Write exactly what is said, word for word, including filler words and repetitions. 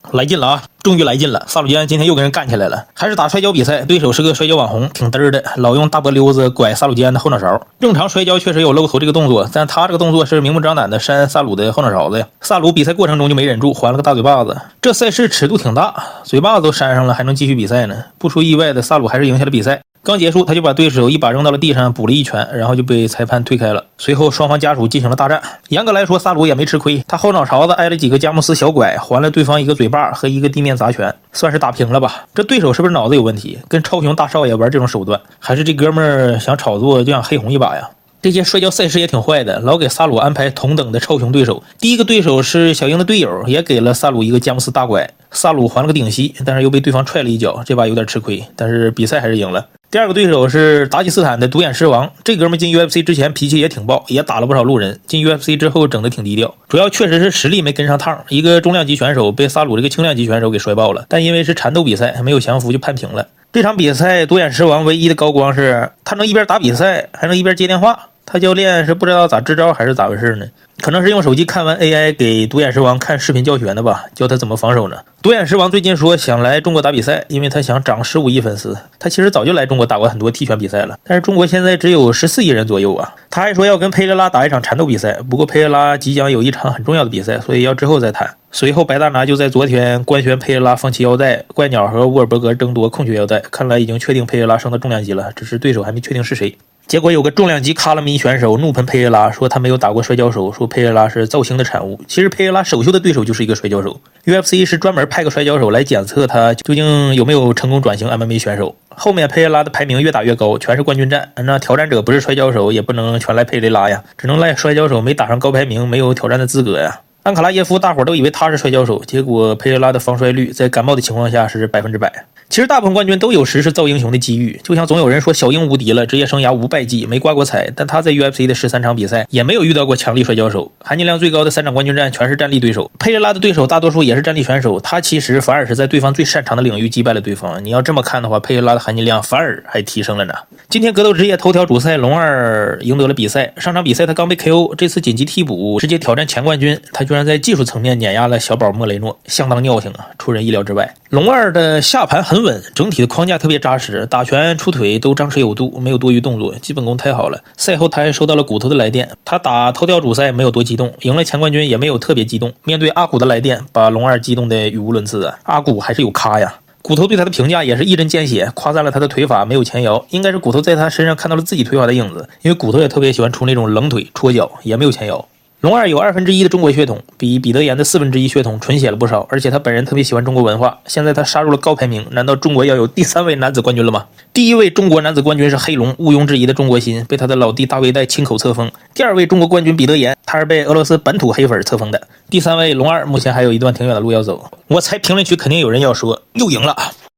来劲了啊！终于来劲了！萨鲁吉安今天又跟人干起来了，还是打摔跤比赛，对手是个摔跤网红，挺嘚儿的，老用大波溜子拐萨鲁吉安的后脑勺。正常摔跤确实有露头这个动作，但他这个动作是明目张胆的扇萨鲁的后脑勺子呀。萨鲁比赛过程中就没忍住，还了个大嘴巴子。这赛事尺度挺大，嘴巴子都扇上了，还能继续比赛呢。不出意外的，萨鲁还是赢下了比赛。刚结束，他就把对手一把扔到了地上，补了一拳，然后就被裁判推开了。随后双方家属进行了大战。严格来说，萨鲁也没吃亏，他后脑勺子挨了几个佳木斯小拐，还了对方一个嘴巴和一个地面砸拳，算是打平了吧。这对手是不是脑子有问题，跟超雄大少爷玩这种手段，还是这哥们儿想炒作就想黑红一把呀？这些摔跤赛事也挺坏的，老给萨鲁安排同等的超雄对手。第一个对手是小鹰的队友，也给了萨鲁一个佳木斯大拐，萨鲁还了个顶膝，但是又被对方踹了一脚，这把有点吃亏，但是比赛还是赢了。第二个对手是达吉斯坦的独眼狮王，这哥们进 U F C 之前脾气也挺暴，也打了不少路人，进 U F C 之后整得挺低调，主要确实是实力没跟上趟，一个中量级选手被萨鲁这个轻量级选手给摔爆了，但因为是缠斗比赛，没有降服就判平了。这场比赛独眼狮王唯一的高光是他能一边打比赛还能一边接电话，他教练是不知道咋支招还是咋回事呢？可能是用手机看完 A I 给独眼狮王看视频教学呢吧，教他怎么防守呢。独眼狮王最近说想来中国打比赛，因为他想涨十五亿粉丝。他其实早就来中国打过很多踢拳比赛了，但是中国现在只有十四亿人左右啊。他还说要跟佩雷拉打一场缠斗比赛，不过佩雷拉即将有一场很重要的比赛，所以要之后再谈。随后白大拿就在昨天官宣佩雷拉放弃腰带，怪鸟和沃尔伯格争夺空缺腰带，看来已经确定佩雷拉升到重量级了，只是对手还没确定是谁。结果有个重量级卡拉米选手怒喷佩雷拉，说他没有打过摔跤手，说佩雷拉是造型的产物。其实佩雷拉首秀的对手就是一个摔跤手， U F C 是专门派个摔跤手来检测他究竟有没有成功转型 M M A 选手。后面佩雷拉的排名越打越高，全是冠军战，那挑战者不是摔跤手也不能全赖佩雷拉呀，只能赖摔跤手没打上高排名，没有挑战的资格呀。安卡拉耶夫大伙都以为他是摔跤手，结果佩雷拉的防摔率在感冒的情况下是百分之百。其实大部分冠军都有时是造英雄的机遇，就像总有人说小鹰无敌了，职业生涯无败绩，没挂过彩，但他在 U F C 的十三场比赛也没有遇到过强力摔跤手，含金量最高的三场冠军战全是战力对手。佩雷拉的对手大多数也是战力选手，他其实反而是在对方最擅长的领域击败了对方。你要这么看的话，佩雷拉的含金量反而还提升了呢。今天格斗职业头条主赛龙二赢得了比赛，上场比赛他刚被 K O， 这次紧急替补直接挑战前冠军，他居然在技术层面碾压了小宝莫雷诺，相当尿性啊，出人意料之外。龙二的下盘很稳，整体的框架特别扎实，打拳出腿都张弛有度，没有多余动作，基本功太好了。赛后他还收到了骨头的来电，他打头条主赛没有多激动，赢了前冠军也没有特别激动，面对阿古的来电把龙二激动的语无伦次啊。阿古还是有咖呀。骨头对他的评价也是一针见血，夸赞了他的腿法没有前摇，应该是骨头在他身上看到了自己腿法的影子，因为骨头也特别喜欢出那种冷腿戳脚，也没有前摇。龙二有二分之一的中国血统，比彼得岩的四分之一血统纯血了不少，而且他本人特别喜欢中国文化。现在他杀入了高排名，难道中国要有第三位男子冠军了吗？第一位中国男子冠军是黑龙，毋庸置疑的中国心，被他的老弟大卫带亲口册封。第二位中国冠军彼得岩，他是被俄罗斯本土黑粉册封的。第三位龙二，目前还有一段挺远的路要走。我猜评论区肯定有人要说又赢了。